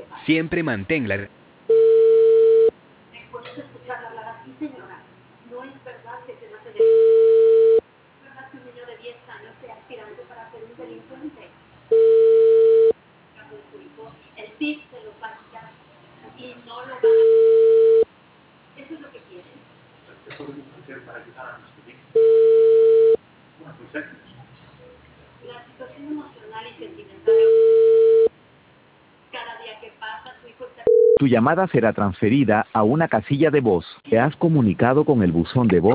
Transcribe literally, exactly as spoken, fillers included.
Siempre manténla. ¿Puedes escuchar hablar así, señora? No es verdad que se nace de... ¿Es verdad que un niño de diez años sea aspirante para ser un delincuente? Caso de su hijo, el P I B se los va a quitar y no lo van a... ¿Eso es lo que quieren? ¿Qué podemos hacer para ayudar a nuestro hijo? Bueno, pues eh, la situación emocional y sentimental... Cada día que pasa, su hijo está... Tu llamada será transferida a una casilla de voz. Te has comunicado con el buzón de voz.